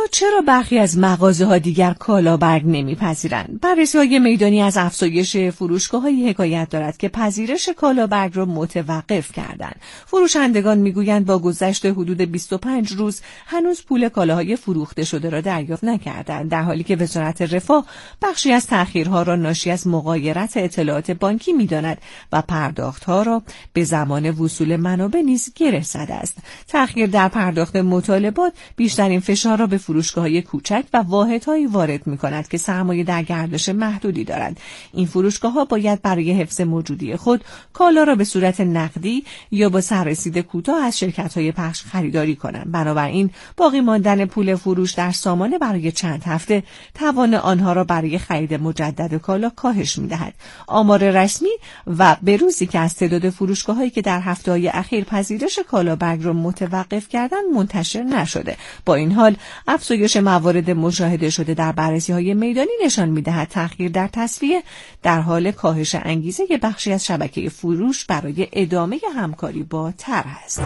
چرا برخی از مغازه‌ها دیگر کالابرگ نمی‌پذیرند؟ بررسی‌های میدانی از افزایش فروشگاه‌های حکایت دارد که پذیرش کالابرگ را متوقف کردند. فروشندگان می‌گویند با گذشت حدود 25 روز هنوز پول کالاهای فروخته شده را دریافت نکردند، در حالی که وزارت رفاه بخشی از تأخیرها را ناشی از مغایرت اطلاعات بانکی می‌داند و پرداخت‌ها را به زمان وصول منابع نیز گره زده است. تأخیر در پرداخت مطالبات بیشترین فشار را به فروشگاه‌های کوچک و واحدهایی وارد می‌کند که سرمایه در گردش محدودی دارند. این فروشگاه‌ها باید برای حفظ موجودی خود کالا را به صورت نقدی یا با سررسید کوتاه از شرکت‌های پخش خریداری کنند. بنابراین باقی ماندن پول فروش در سامانه برای چند هفته توان آنها را برای خرید مجدد کالا کاهش می‌دهد. آمار رسمی و بروزی که از تعداد فروشگاه‌هایی که در هفته‌های اخیر پذیرش کالابرگ را متوقف کردند منتشر نشده. با این حال افزایش موارد مشاهده شده در بررسی‌های میدانی نشان می‌دهد تأخیر در تسویه در حال کاهش انگیزه بخشی از شبکه فروش برای ادامه همکاری با طرح است.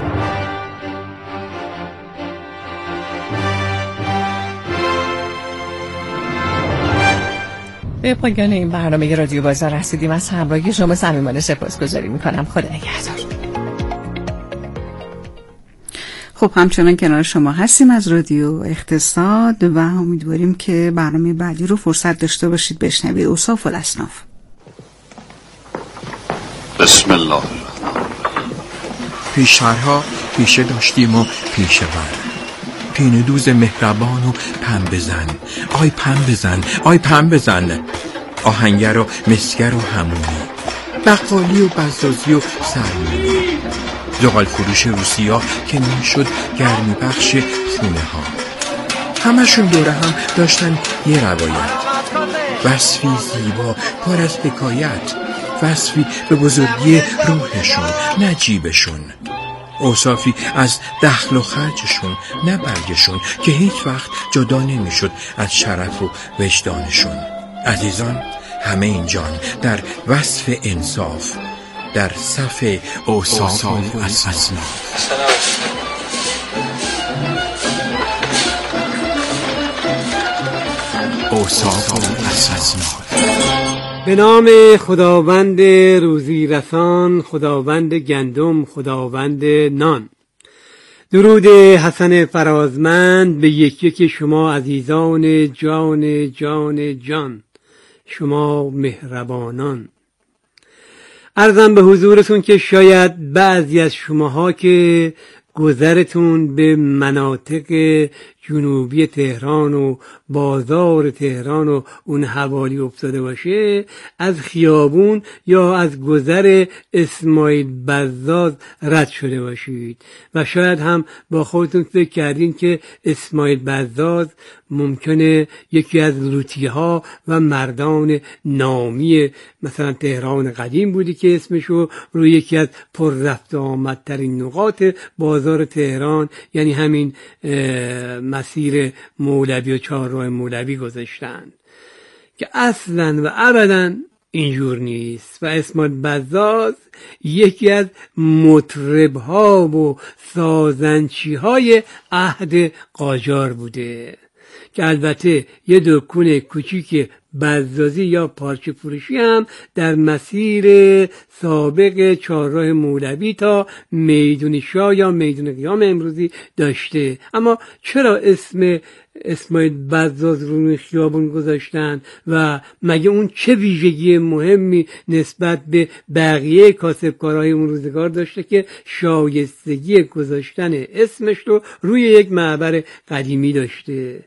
به پایان این برنامه رادیو بازار رسیدیم. از همراهی شما صمیمانه سپاسگزاری می‌کنم. خدا نگهدار. خب همچنان کنار شما هستیم از رادیو اقتصاد و امیدواریم که برنامه بعدی رو فرصت داشته باشید بشنوید. اوصاف الاصناف. بسم الله. پیشترها پیشه داشتیم و پیشه ور، پینه دوز مهربان و پن بزن، آی پن بزن، آی پن بزن، آهنگر و مسگر و همونی، بقالی و بزازی و سرمونی، زغال فروش روسیا که میشد گرمی بخش خونه ها. همشون دوره هم داشتن یه روایت، وصفی زیبا پر از حکایت، وصفی به بزرگی روحشون نه جیبشون، اوصافی از دخل و خرجشون نه برگشون که هیچ وقت جدا نمیشد از شرف و وجدانشون. عزیزان، همه اینجان در وصف انصاف، در صف اوصاف الاصناف. اوصاف الاصناف. به نام خداوند روزی رسان، خداوند گندم، خداوند نان. درود حسن فرازمند به یکی شما عزیزان جان جان جان، شما مهربانان. عرضم به حضورتون که شاید بعضی از شماها که گذرتون به مناطق جنوبی تهران و بازار تهران و اون حوالی افتاده باشه، از خیابون یا از گذر اسماعیل بزاز رد شده باشید و شاید هم با خودتون فکر کردین که اسماعیل بزاز ممکنه یکی از لوطی‌ها و مردان نامی مثلا تهران قدیم بودی که اسمشو روی یکی از پر رفت آمدترین نقاط بازار تهران، یعنی همین مسیر مولوی و چهارراه مولوی گذاشتند، که اصلا و ابدا اینجور نیست. و اسماعیل بزاز یکی از مطرب‌ها و سازنچی‌های عهد قاجار بوده که البته یه دکون کوچیک بزازی یا پارچه فروشی هم در مسیر سابق چهارراه مولوی تا میدون شاه یا میدون قیام امروزی داشته. اما چرا اسم اسماعیل بزاز رو خیابون گذاشتن و مگه اون چه ویژگی مهمی نسبت به بقیه کاسبکارهای اون روزگار داشته که شایستگی گذاشتن اسمش رو روی یک معبر قدیمی داشته؟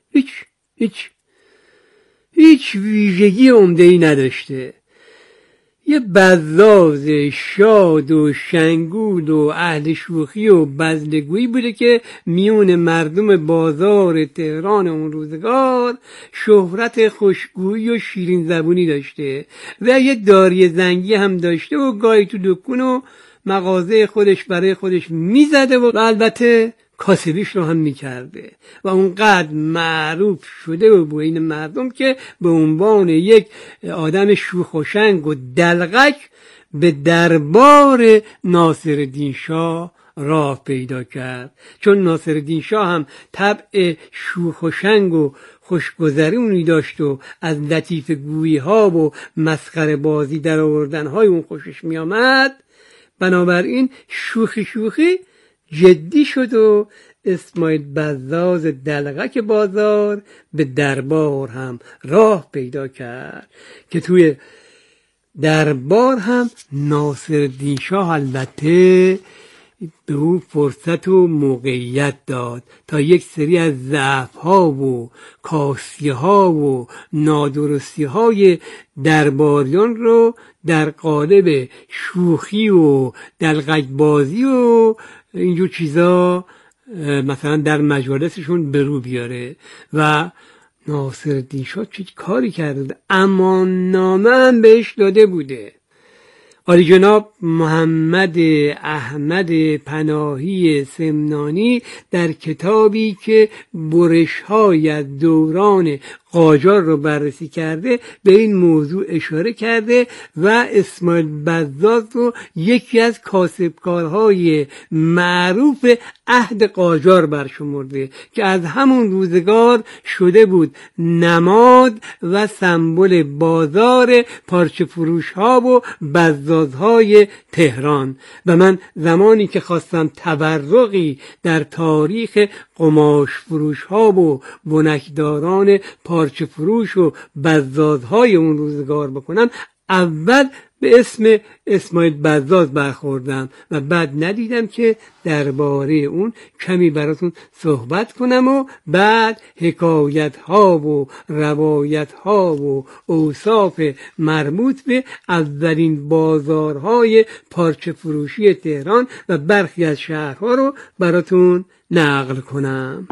هیچ ویژگی عمده‌ای نداشته. یه بزاز شاد و شنگول و اهل شوخی و بزلگویی بوده که میون مردم بازار تهران اون روزگار شهرت خوشگویی و شیرین زبونی داشته و یه داری زنگی هم داشته و گاهی تو دکون و مغازه خودش برای خودش میزده و البته کاسبیش رو هم میکرده و اونقدر معروف شده و بین مردم که به عنوان یک آدم شوخ و شنگ و دلغک به دربار ناصرالدین شاه راه پیدا کرد. چون ناصرالدین شاه هم طبع شوخ و شنگ و خوشگذرونی داشت و از لطیف گویی ها و مسخره بازی در آوردن های اون خوشش می آمد، بنابراین شوخی جدی شد و اسماعیل بزاز دلغک بازار به دربار هم راه پیدا کرد که توی دربار هم ناصرالدین شاه البته به او فرصت و موقعیت داد تا یک سری از ضعف‌ها و کاسی‌ها و نادرستی‌های درباریان رو در قالب شوخی و دلغک‌بازی و اینجور چیزا مثلا در مجالسشون به رو بیاره. و ناصرالدین شاه چه کاری کرده؟ اماننامه هم بهش داده بوده. عالی جناب محمد احمد پناهی سمنانی در کتابی که برش‌های از دوران قاجار رو بررسی کرده به این موضوع اشاره کرده و اسماعیل بزاز رو یکی از کاسبکارهای معروف عهد قاجار برشمرده که از همون روزگار شده بود نماد و سمبل بازار پارچه فروش ها و بزازهای تهران. و من زمانی که خواستم تبرقی در تاریخ قماش فروش ها و بنکداران پارچه فروش و بزازهای اون روزگار بکنم، اول به اسم اسماعیل بزاز برخوردم و بعد ندیدم که درباره اون کمی براتون صحبت کنم و بعد حکایت ها و روایت ها و اوصاف مربوط به اولین بازارهای پارچه فروشی تهران و برخی از شهرها رو براتون نقل کنم.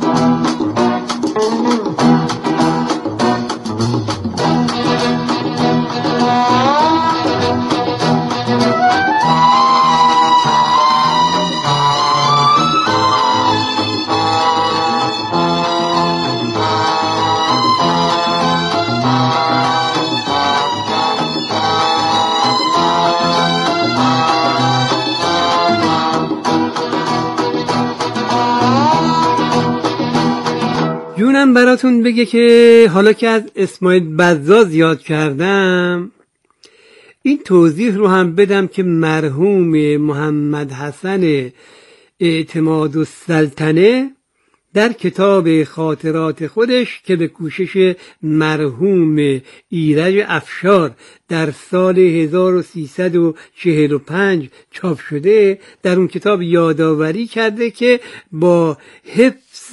جونم براتون بگه که حالا که از اسماعیل بزاز یاد کردم، این توضیح رو هم بدم که مرحوم محمد حسن اعتمادالسلطنه در کتاب خاطرات خودش که به کوشش مرحوم ایرج افشار در سال 1345 چاپ شده، در اون کتاب یادآوری کرده که با حفظ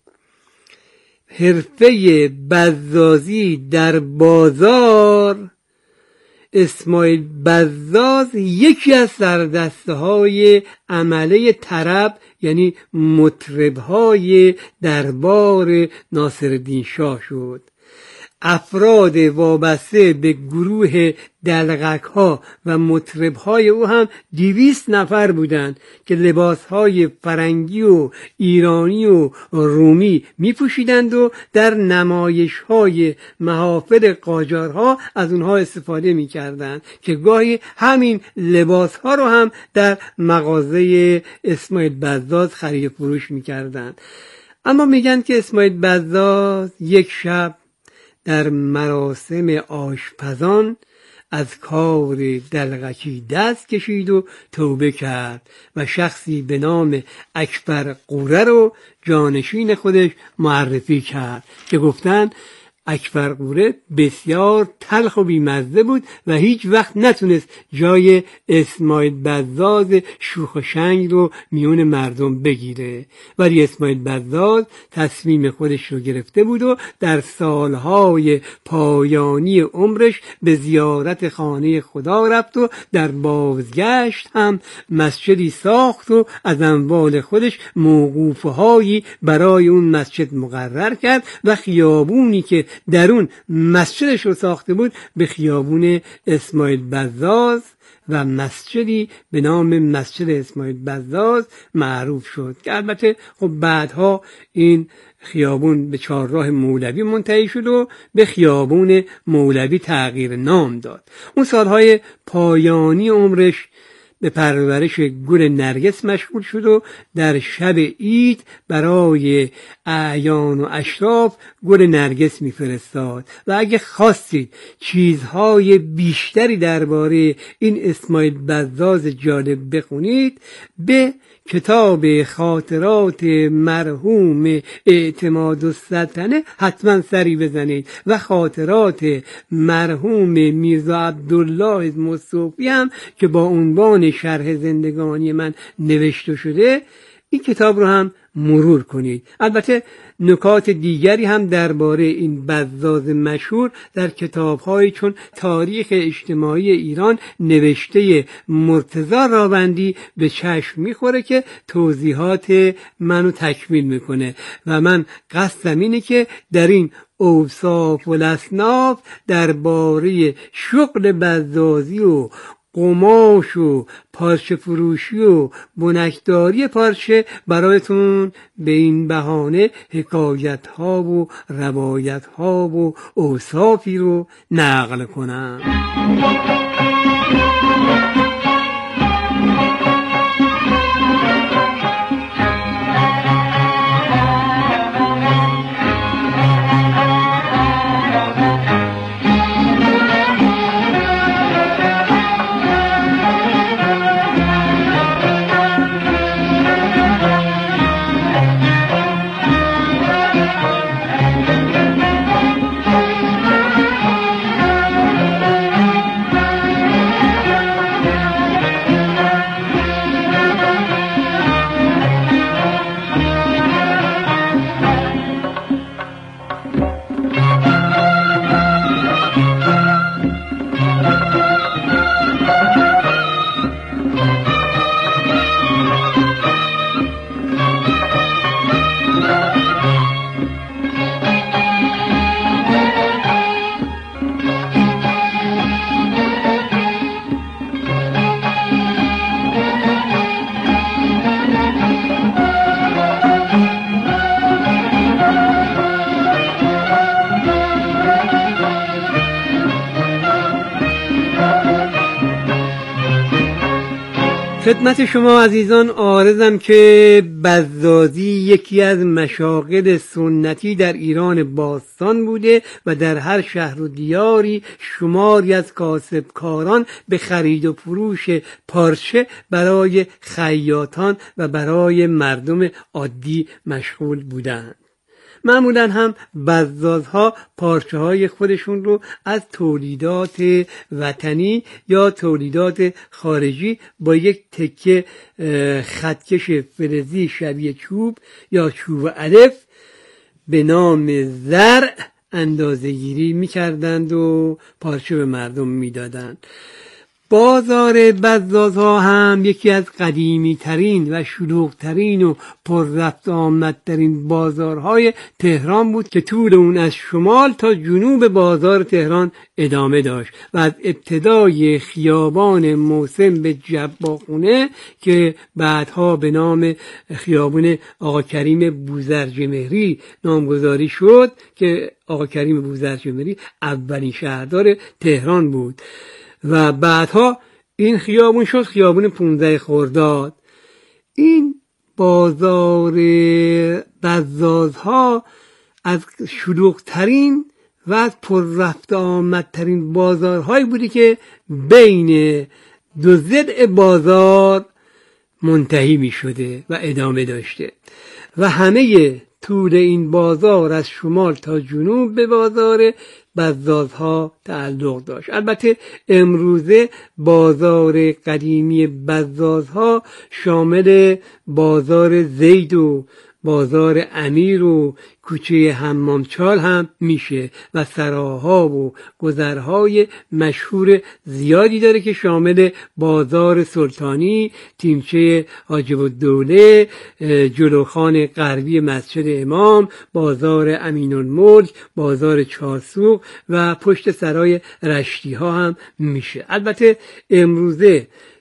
حرفه بزازی در بازار، اسماعیل بزاز یکی از سردسته‌های عمله طرب یعنی مطرب‌های دربار ناصرالدین شاه شد. افراد وابسته به گروه دلغک‌ها و مطرب‌های او هم 200 نفر بودند که لباس‌های فرنگی و ایرانی و رومی می‌پوشیدند و در نمایش‌های محافل قاجارها از اونها استفاده می‌کردند که گاهی همین لباس‌ها رو هم در مغازه اسماعیل بزاز خرید فروش می‌کردند. اما میگن که اسماعیل بزاز یک شب در مراسم آشپزان از کار دلغکی دست کشید و توبه کرد و شخصی به نام اکبر قوره رو جانشین خودش معرفی کرد که گفتن اکبر قوره بسیار تلخ و بیمزه بود و هیچ وقت نتونست جای اسماعیل بزاز شوخ و شنگ رو میون مردم بگیره، ولی اسماعیل بزاز تصمیم خودش رو گرفته بود و در سالهای پایانی عمرش به زیارت خانه خدا رفت و در بازگشت هم مسجدی ساخت و از اموال خودش موقوفه‌هایی برای اون مسجد مقرر کرد و خیابونی که در اون مسجدش رو ساخته بود به خیابون اسماعیل بزاز و مسجدی به نام مسجد اسماعیل بزاز معروف شد که البته خب بعدها این خیابون به چهارراه مولوی منتهی شد و به خیابون مولوی تغییر نام داد. اون سالهای پایانی عمرش به پرورش گل نرگس مشغول شد و در شب عید برای اعیان و اشراف گل نرگس میفرستاد. و اگه خواستید چیزهای بیشتری درباره این اسماعیل بزاز جالب بخونید، به کتاب خاطرات مرحوم اعتمادالسلطنه حتما سری بزنید و خاطرات مرحوم میرزا عبدالله مصطفی هم که با عنوان شرح زندگانی من نوشته شده، این کتاب رو هم مرور کنید. البته نکات دیگری هم درباره این بزاز مشهور در کتاب‌های چون تاریخ اجتماعی ایران نوشته مرتضی راوندی به چشم میخوره که توضیحات منو تکمیل میکنه و من قصدم اینه که در این اوصاف و الاصناف درباره شغل بزازی و قماش و پارچه فروشی و بنکداری پارچه برایتون به این بهانه حکایت ها و روایت ها و اوصافی رو نقل کنم. خدمت شما عزیزان عارضم که بزازی یکی از مشاغل سنتی در ایران باستان بوده و در هر شهر و دیاری شماری از کاسبکاران به خرید و فروش پارچه برای خیاطان و برای مردم عادی مشغول بودند. معمولا هم بزازها پارچه های خودشون رو از تولیدات وطنی یا تولیدات خارجی با یک تکه خطکش فلزی شبیه چوب یا چوب الف به نام زرع اندازه گیری می کردند و پارچه به مردم می دادند. بازار بزازها هم یکی از قدیمی ترین و شلوغ ترین و پر رفت آمد ترین بازارهای تهران بود که طول اون از شمال تا جنوب بازار تهران ادامه داشت و از ابتدای خیابان موسم به جباخونه که بعدها به نام خیابان آقا کریم بوزرجمهری نامگذاری شد که آقا کریم بوزرجمهری اولین شهردار تهران بود و بعدها این خیابون شد خیابون 15 خرداد. این بازار بزازها از شلوغ‌ترین و از پر رفت آمدترین بازارهایی بودی که بین دو ضلع بازار منتهی می شده و ادامه داشته و همه طول این بازار از شمال تا جنوب به بازار بزازها تعلق داشت. البته امروزه بازار قدیمی بزازها شامل بازار زید و بازار امیر و کوچه حمامچال هم میشه و سراها و گذرهای مشهور زیادی داره که شامل بازار سلطانی، تیمچه حاجب الدوله، جلوخان غربی مسجد امام، بازار امین الملک، بازار چارسوق و پشت سرای رشتی ها هم میشه. البته امروزه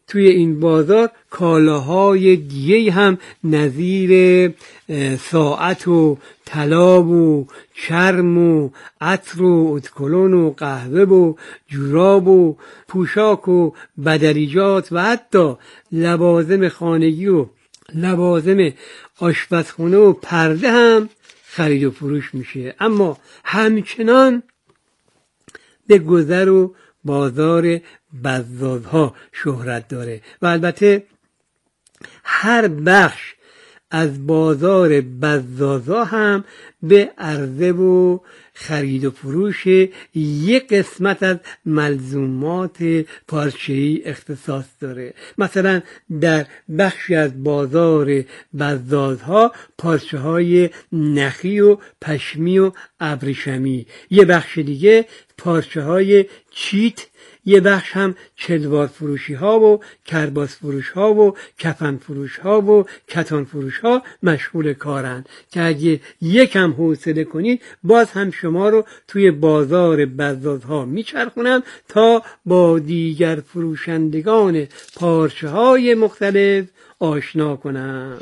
توی این بازار کالاهای دیگه هم نظیر ساعت و طلا و چرم و عطر و ادکلون و قهوه و جوراب و پوشاک و بدلیجات و حتی لوازم خانگی و لوازم آشپزخونه و پرده هم خرید و فروش میشه. اما همچنان به گذر و بازار بزازها شهرت داره و البته هر بخش از بازار بزازها هم به عرضه و خرید و فروش یک قسمت از ملزومات پارچه‌ای اختصاص داره. مثلا در بخشی از بازار بزازها پارچه های نخی و پشمی و ابریشمی، یه بخش دیگه پارچه های چیت، یه بخش هم چلوار فروشی ها و کرباس فروش ها و کفن فروش ها و کتان فروش ها مشغول کارن که اگه یکم حوصله کنید باز هم شما رو توی بازار بزازها میچرخونم تا با دیگر فروشندگان پارچه های مختلف آشنا کنم.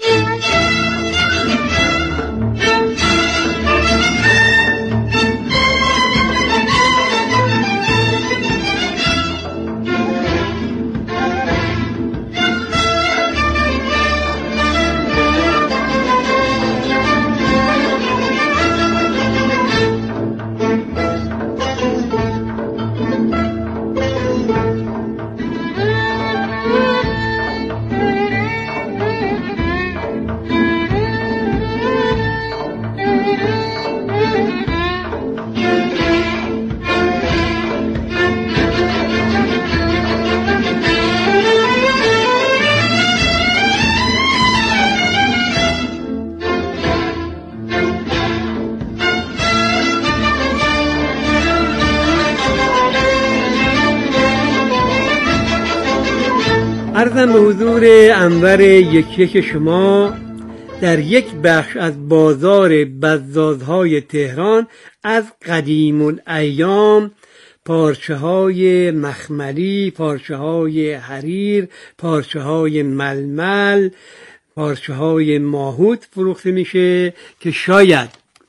عرضم به حضور انور یکی شما در یک بخش از بازار بزازهای تهران از قدیم الایام پارچه های مخملی، پارچه های حریر، پارچه های ململ، پارچه های ماهوت فروخته میشه که شاید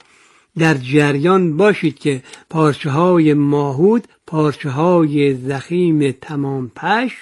در جریان باشید که پارچه های ماهوت پارچه های ضخیم تمام پشم،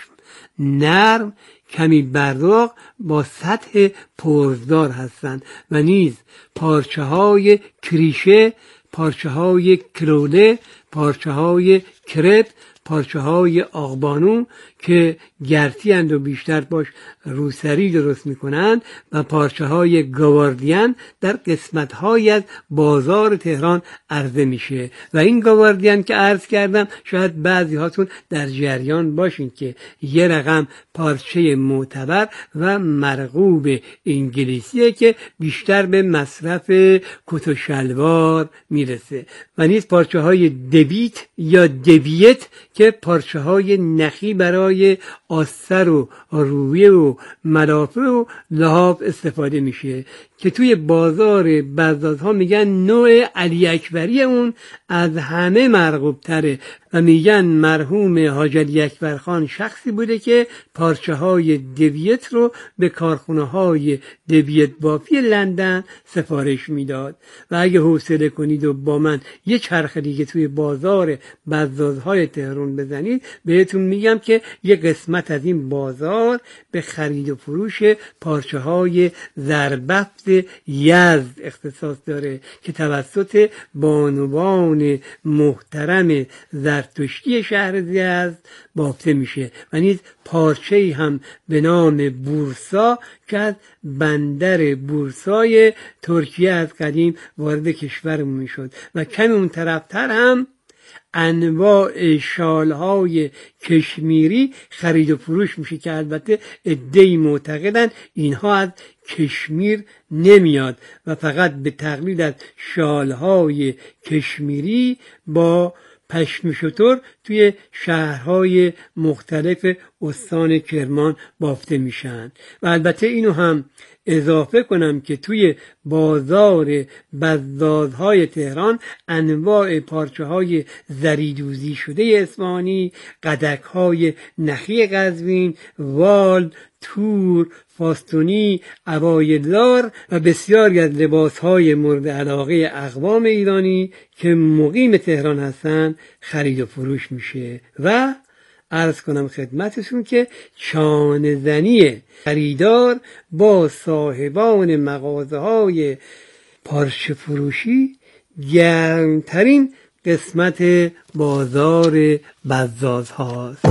نرم، کمی براق با سطح پرزدار هستند و نیز پارچه های کریشه، پارچه های کلوله، پارچه های کرپ، پارچه های آقبانو که گرتی اند و بیشتر باش روسری درست میکنند و پارچه های گاواردین در قسمت های از بازار تهران عرضه میشه و این گاواردین که عرض کردم شاید بعضی هاتون در جریان باشین که یه رقم پارچه معتبر و مرغوب انگلیسیه که بیشتر به مصرف کت و شلوار میرسه و نیز پارچه های دبیت یا دبیت که پارچه های نخی برای آستر و رویه و ملافه و لحاف استفاده میشه که توی بازار بزازها میگن نوع علی اکبری اون از همه مرغوب تره و میگن مرحوم حاج علی اکبر خان شخصی بوده که پارچه های دبیت رو به کارخونه های دبیت بافی لندن سفارش میداد و اگه حوصله کنید و با من یه چرخ دیگه توی بازار بزازهای تهران بزنید بهتون میگم که یه قسمت از این بازار به خرید و فروش پارچه های زربفت یزد اختصاص داره که توسط بانوان محترم زرتشتی شهر یزد بافته میشه و نیز پارچه‌ای هم به نام بورسا که از بندر بورسای ترکیه از قدیم وارد کشورمون میشد و کمی اون طرفتر هم انواع شالهای کشمیری خرید و فروش میشه که البته عده‌ای معتقدن اینها از کشمیر نمیاد و فقط به تقلید از شالهای کشمیری با پشم شتر توی شهرهای مختلف استان کرمان بافته میشن. و البته اینو هم اضافه کنم که توی بازار بزازهای تهران انواع پارچه های زریدوزی شده اصفهانی، قدک های نخی قزوین، وال، تور، فاستونی، عبایدلار و بسیاری از لباسهای مورد علاقه اقوام ایرانی که مقیم تهران هستن خرید و فروش میشه. و عرض کنم خدمتشون که چانه زنی خریدار با صاحبان مغازه های پارچه فروشی گرمترین قسمت بازار بزاز هاست.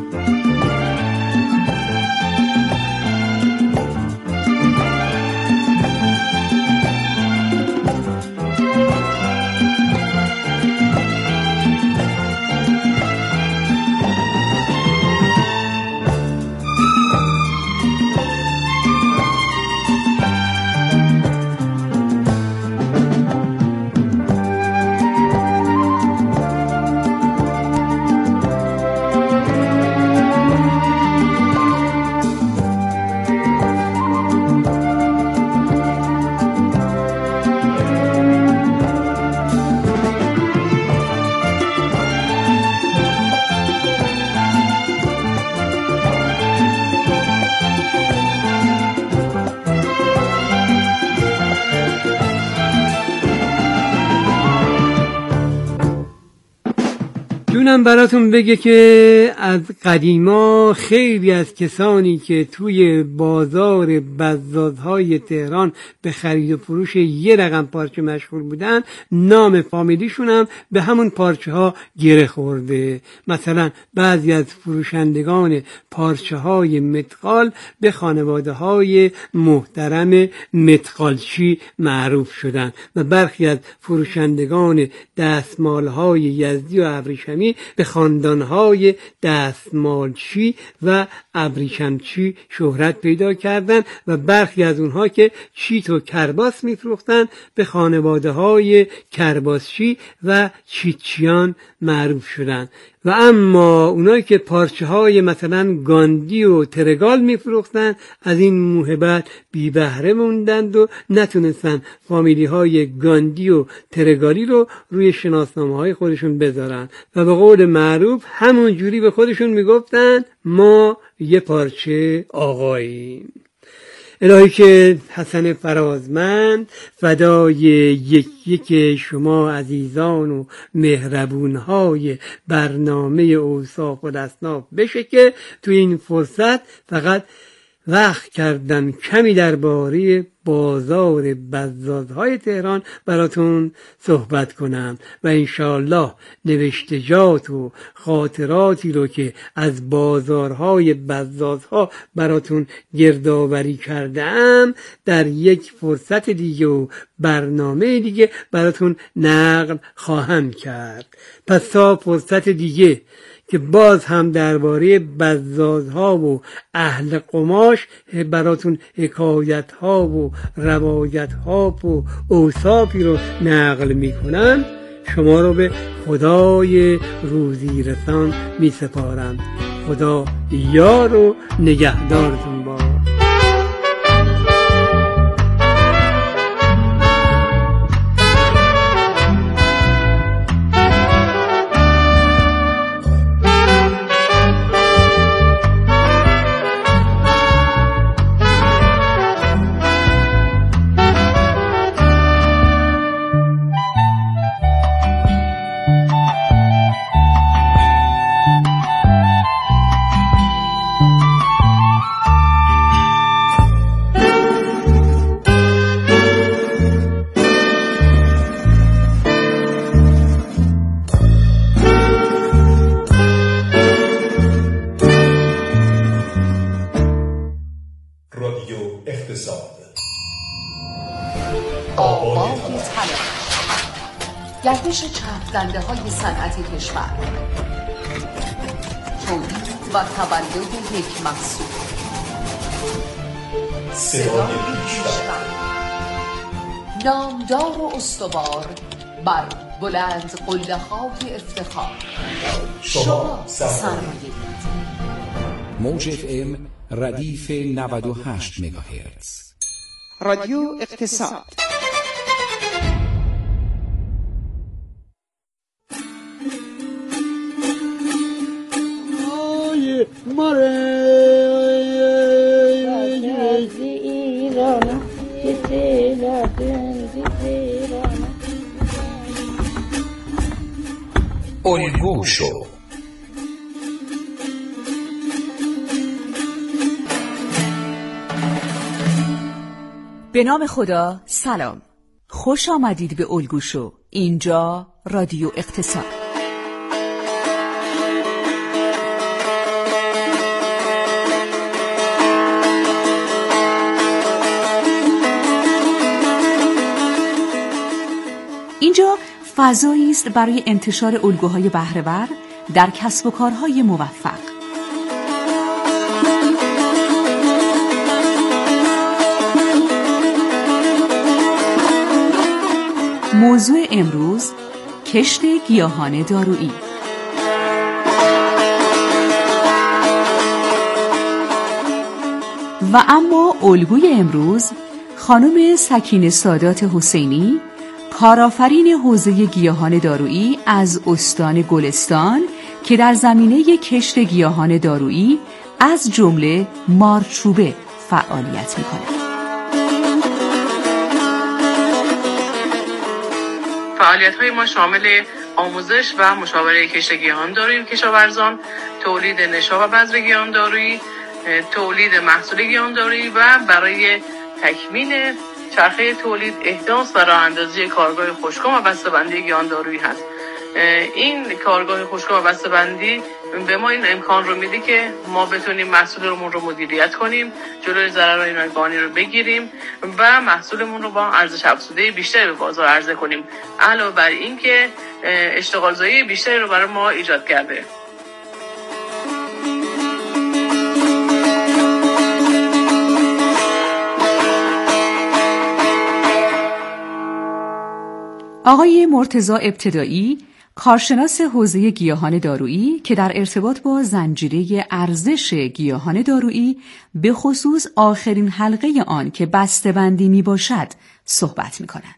جونم براتون بگه که از قدیما خیلی از کسانی که توی بازار بزازهای تهران به خرید و فروش یه رقم پارچه مشغول بودن، نام فامیلیشون هم به همون پارچه ها گره خورده. مثلا بعضی از فروشندگان پارچه های متقال به خانواده های محترم متقالچی معروف شدن و برخی از فروشندگان دستمال های یزدی و ابریشمی به خاندانهای دستمالچی و ابریشمچی شهرت پیدا کردند و برخی از اونها که چیت و کرباس میفروختند به خانواده های کرباسچی و چیتچیان معروف شدند. و اما اونایی که پارچه های مثلا گاندی و ترگال میفروختن از این موهبت بی بهره موندند و نتونستن فامیلی های گاندی و ترگالی رو روی شناسنامه های خودشون بذارن و به قول معروف همون جوری به خودشون میگفتن ما یه پارچه آقاییم. الهی که حسن فرازمند فدای یک شما عزیزان و مهربونهای برنامه اوصاف و الاصناف بشه که تو این فرصت فقط وقت کردم کمی درباره بازار بزازهای تهران براتون صحبت کنم و انشالله نوشتجات و خاطراتی رو که از بازارهای بزازها براتون گردآوری کردم در یک فرصت دیگه و برنامه دیگه براتون نقل خواهم کرد. پس تا فرصت دیگه که باز هم درباره بزازها و اهل قماش براتون حکایتها و روایتها و اوصافی رو نقل میکنم، شما رو به خدای روزی رسان می سپارم. خدا یار و نگهدارتون باد. گردش چرخ‌دنده های صنعت کشور، تولید و تولد یک محصول، صدای پیشرفت، نامدار و استوار بر بلند قله‌های افتخار. شما سرمایه موج FM ردیف 98 مگاهرتز. رادیو اقتصاد. الگو شو. به نام خدا، سلام. خوش آمدید به الگو شو. اینجا رادیو اقتصاد. اینجا فضایی است برای انتشار الگوهای بهره‌ور در کسب و کارهای موفق. موضوع امروز کشت گیاهان دارویی. و اما الگوی امروز خانم سکینه سادات حسینی، کارآفرین حوزه گیاهان دارویی از استان گلستان که در زمینه کشت گیاهان دارویی از جمله مارچوبه فعالیت می‌کند. فعالیت‌های ما شامل آموزش و مشاوره کشت گیاهان دارویی کشاورزان، تولید نشا و بذر گیاهان دارویی، تولید محصول گیاهان دارویی و برای تکمیل چرخه تولید احداث و راه‌اندازی کارگاه خوشکام و بسته‌بندی گیاهان دارویی هست. این کارگاه خوشکام و بسته‌بندی به ما این امکان رو میده که ما بتونیم محصولمون رو مدیریت کنیم، جلوی ضررهای ناگهانی رو بگیریم و محصولمون رو با ارزش افزوده بیشتری به بازار عرضه کنیم. علاوه بر این که اشتغالزایی بیشتری رو برای ما ایجاد کرده. آقای مرتضی ابتدایی، کارشناس حوزه گیاهان دارویی که در ارتباط با زنجیره ارزش گیاهان دارویی به خصوص آخرین حلقه آن که بسته‌بندی میباشد صحبت میکنند.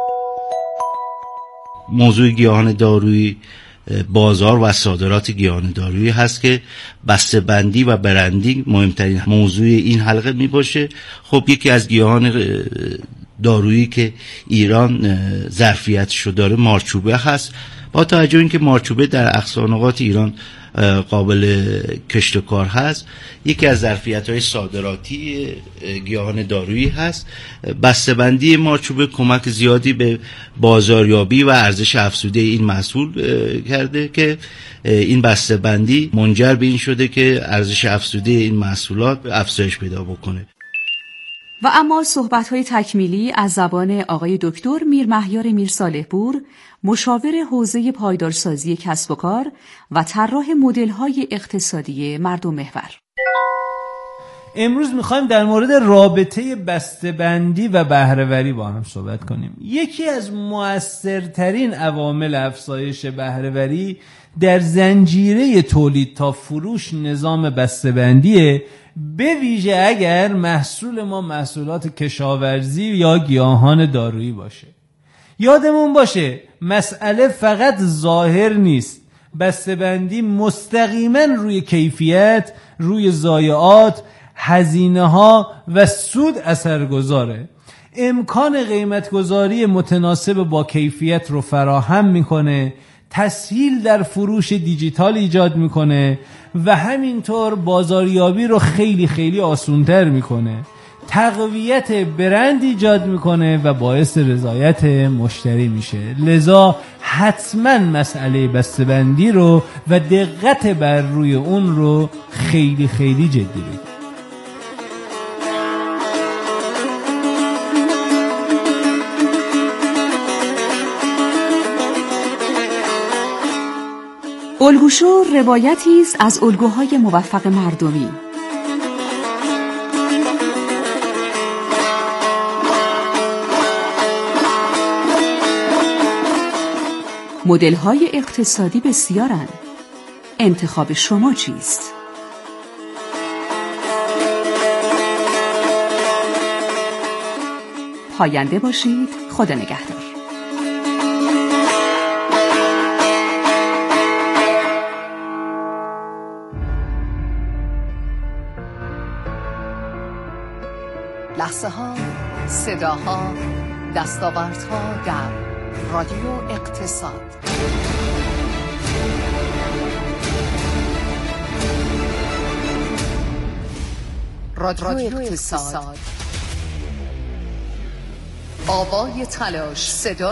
موضوع گیاهان دارویی بازار و صادرات گیاهان دارویی هست که بسته‌بندی و برندینگ مهمترین موضوع این حلقه میباشه. خب یکی از گیاهان دارویی که ایران ظرفیتشو داره مارچوبه هست. با توجه اینکه مارچوبه در اقصانقاط ایران قابل کشت و کار هست، یکی از ظرفیت‌های صادراتی گیاهان دارویی هست. بسته‌بندی مارچوبه کمک زیادی به بازاریابی و ارزش افزوده این محصول کرده که این بسته‌بندی منجر به این شده که ارزش افزوده این محصولات افزایش پیدا بکنه. و اما صحبت‌های تکمیلی از زبان آقای دکتر میرمهیار میرصالح‌پور، مشاور حوزه پایدارسازی کسب و کار و طراح مدل‌های اقتصادی مردم محور. امروز میخوایم در مورد رابطه بسته‌بندی و بهره‌وری با هم صحبت کنیم. یکی از مؤثرترین عوامل افزایش بهره‌وری در زنجیره تولید تا فروش نظام بسته‌بندیه، به ویژه اگر محصول ما محصولات کشاورزی یا گیاهان دارویی باشه. یادمون باشه مسئله فقط ظاهر نیست. بسته‌بندی مستقیما روی کیفیت، روی ضایعات، هزینه‌ها و سود اثرگذاره. امکان قیمت‌گذاری متناسب با کیفیت رو فراهم میکنه، تسهیل در فروش دیجیتال ایجاد میکنه و همینطور بازاریابی رو خیلی خیلی آسان‌تر میکنه. تقویت برند ایجاد میکنه و باعث رضایت مشتری میشه. لذا حتما مسئله بسته‌بندی رو و دقت بر روی اون رو خیلی خیلی جدی بگیرید. الگوشو روایتی است از الگوهای موفق مردمی. مدل‌های اقتصادی بسیارند. انتخاب شما چیست؟ پاینده باشید. خدا نگهدار. لحظه ها، صداها، دستاوردها در رادیو اقتصاد. رادیو اقتصاد. آوای تلاش، صدا